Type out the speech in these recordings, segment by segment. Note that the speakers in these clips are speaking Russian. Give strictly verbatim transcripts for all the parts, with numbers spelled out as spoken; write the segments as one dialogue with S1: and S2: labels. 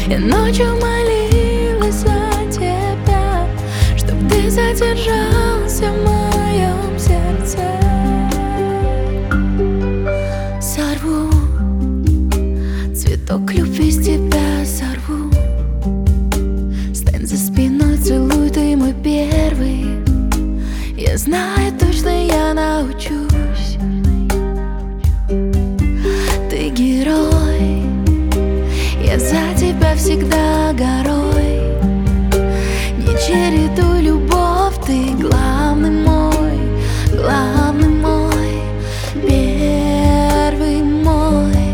S1: Я ночью молилась за тебя, чтоб ты задержался в моем сердце. Сорву цветок любви с тебя, сорву. Стань за спиной, целуй, ты мой первый. Я знаю точно, я научусь. Ты герой, я за тебя всегда горой. Не чередуй любовь, ты главный мой, главный мой, первый мой.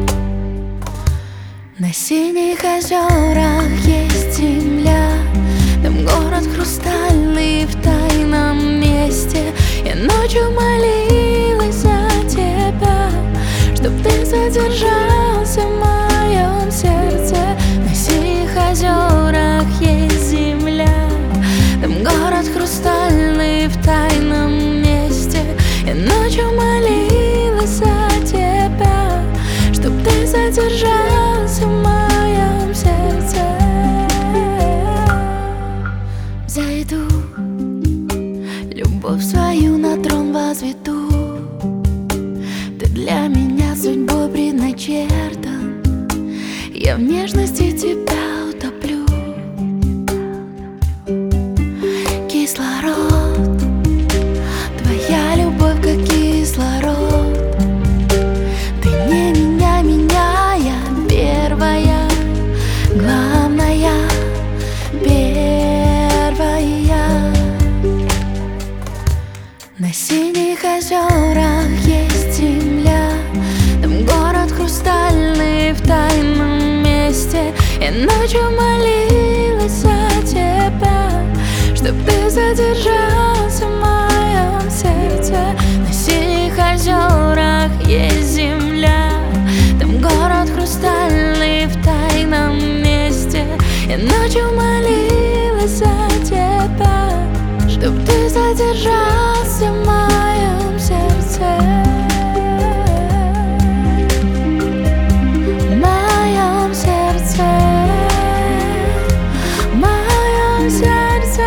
S1: На синих озерах есть земля, там город хрустальный в тайном месте. Я ночью молилась за тебя, чтоб ты задержался в моем сердце. На синих озерах есть земля, там город хрустальный в тайном месте. Я ночью молилась за тебя, чтоб ты задержался в моем сердце. Зайду, любовь свою на трон возведу. Ты для меня судьбой предначертан, я в нежности тебя утоплю. Кислород, твоя любовь как кислород. Ты не меня, меня, я первая, главная, первая. На синих озерах есть земля, там город хрустальный в тайном месте. Я ночью молилась за тебя, чтоб ты задержался в моем сердце. На синих озерах есть земля, там город хрустальный в тайном месте. Я ночью молилась за тебя, чтоб ты задержался в моем сердце. В моем сердце, в моем сердце.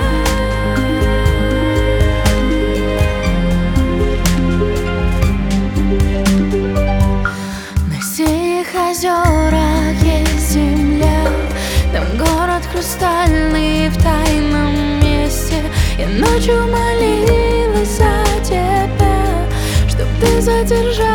S1: На синих озерах есть земля, там город хрустальный в тайном месте. Я ночью молилась за тебя, чтоб ты задержался